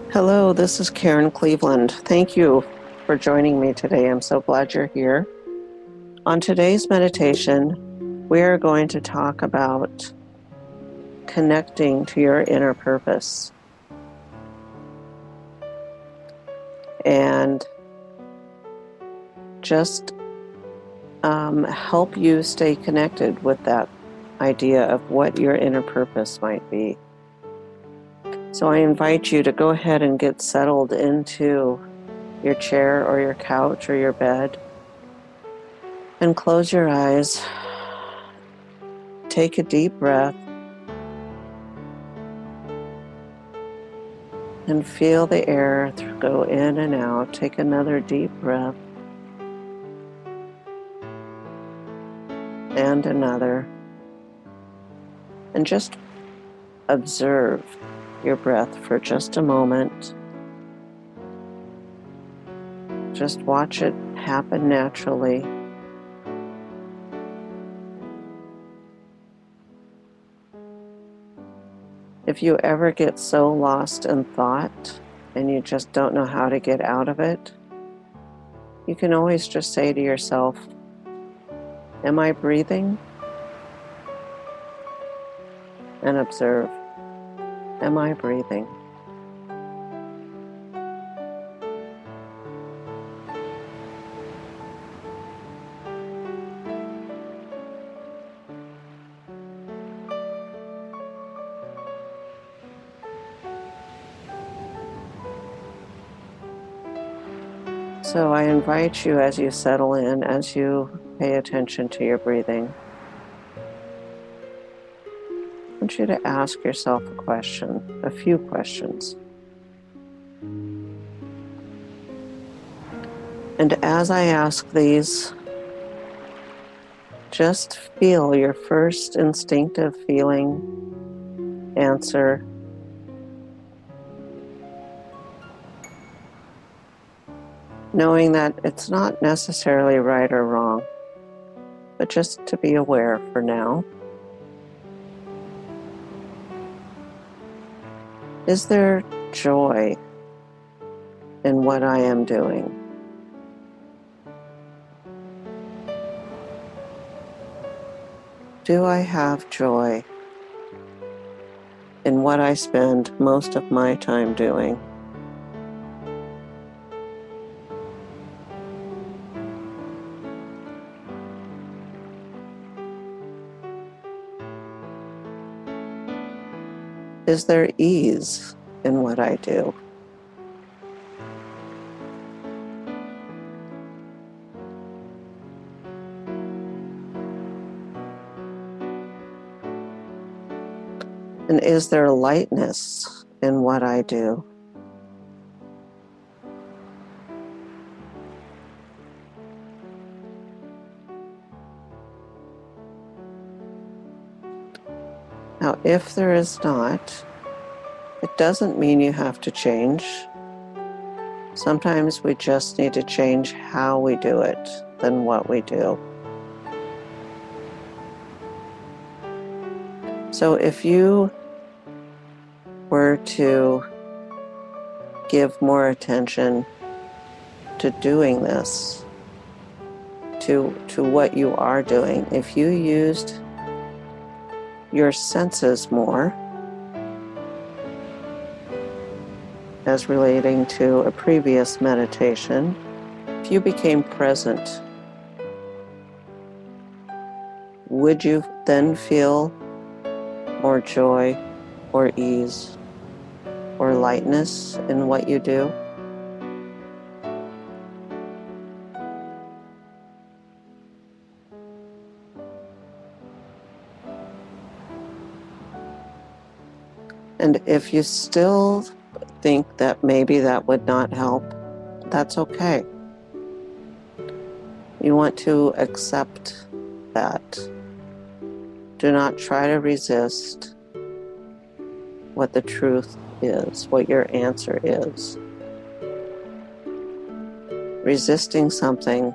Hello, this is Karen Cleveland. Thank you for joining me today. I'm so glad you're here. On today's meditation, we are going to talk about connecting to your inner purpose and just help you stay connected with that idea of what your inner purpose might be. So I invite you to go ahead and get settled into your chair or your couch or your bed and close your eyes. Take a deep breath and feel the air go in and out. Take another deep breath and another. And just observe your breath for just a moment. Just watch it happen naturally. If you ever get so lost in thought and you just don't know how to get out of it, you can always just say to yourself, "Am I breathing?" And observe, "Am I breathing?" So I invite you, as you settle in, as you pay attention to your breathing, I want you to ask yourself a question, a few questions. And as I ask these, just feel your first instinctive feeling, answer, knowing that it's not necessarily right or wrong, but just to be aware for now. Is there joy in what I am doing? Do I have joy in what I spend most of my time doing? Is there ease in what I do? And is there lightness in what I do? Now, if there is not, it doesn't mean you have to change. Sometimes we just need to change how we do it than what we do. So if you were to give more attention to doing this, to what you are doing, if you used your senses more as relating to a previous meditation, if you became present, would you then feel more joy or ease or lightness in what you do? And if you still think that maybe that would not help, that's okay. You want to accept that. Do not try to resist what the truth is, what your answer is. Resisting something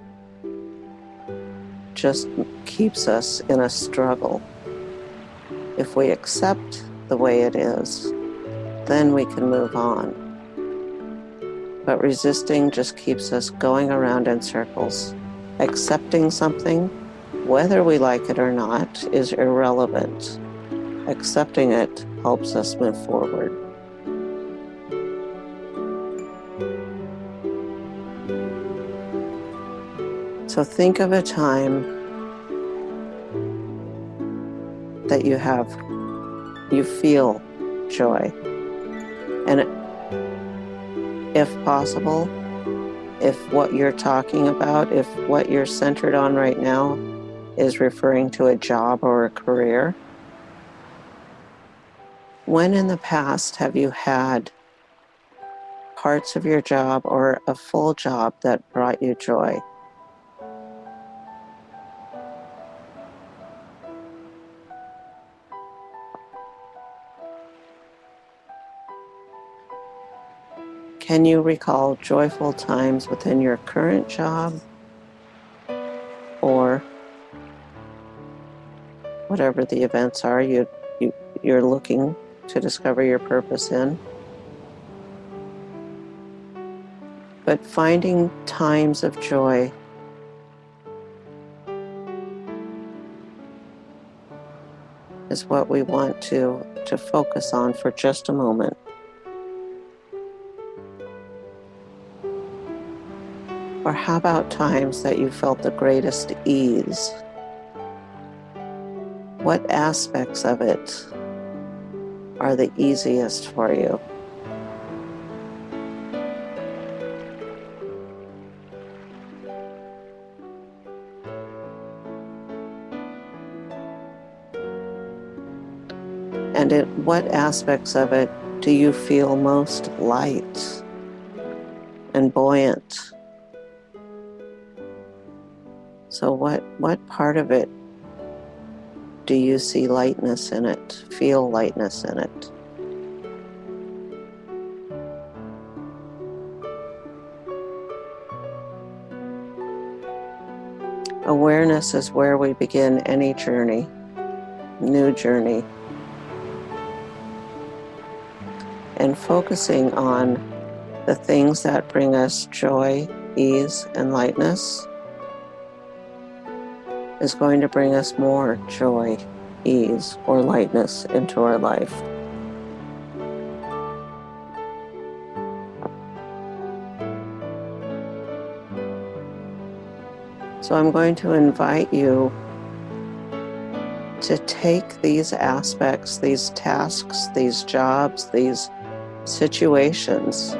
just keeps us in a struggle. If we accept the way it is, then we can move on. But resisting just keeps us going around in circles. Accepting something, whether we like it or not, is irrelevant. Accepting it helps us move forward. So think of a time that you feel joy. And if possible, if what you're talking about, if what you're centered on right now is referring to a job or a career, when in the past have you had parts of your job or a full job that brought you joy? Can you recall joyful times within your current job or whatever the events are you're looking to discover your purpose in? But finding times of joy is what we want to focus on for just a moment. Or how about times that you felt the greatest ease? What aspects of it are the easiest for you? And in what aspects of it do you feel most light and buoyant? So what part of it do you see lightness in it, feel lightness in it? Awareness is where we begin any journey, new journey. And focusing on the things that bring us joy, ease, and lightness is going to bring us more joy, ease, or lightness into our life. So I'm going to invite you to take these aspects, these tasks, these jobs, these situations,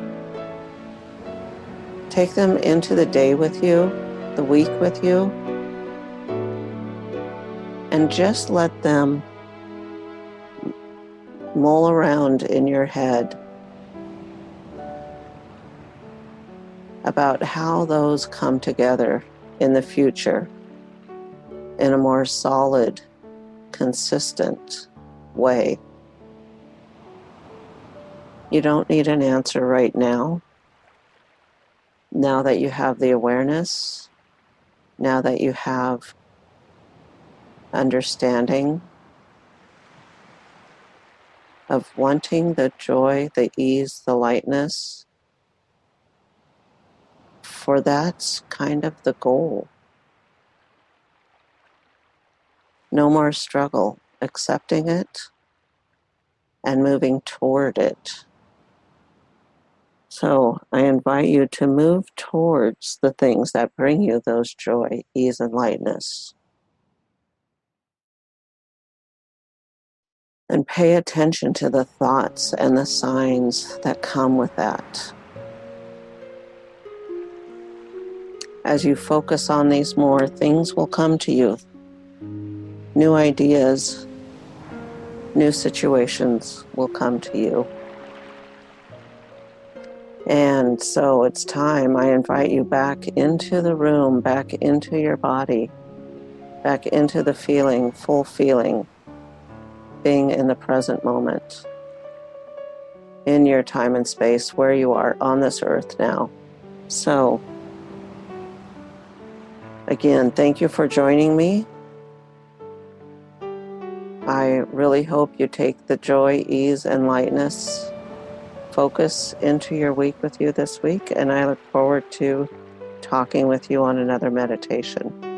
take them into the day with you, the week with you, and just let them mull around in your head about how those come together in the future in a more solid, consistent way. You don't need an answer right now. Now that you have the awareness, now that you have understanding of wanting the joy, the ease, the lightness, for that's kind of the goal. No more struggle, accepting it and moving toward it. So I invite you to move towards the things that bring you those joy, ease, and lightness. And pay attention to the thoughts and the signs that come with that. As you focus on these more, things will come to you. New ideas, new situations will come to you. And so it's time. I invite you back into the room, back into your body, back into the feeling, full feeling, being in the present moment, in your time and space where you are on this earth now. So, again, thank you for joining me. I really hope you take the joy, ease, and lightness focus into your week with you this week, and I look forward to talking with you on another meditation.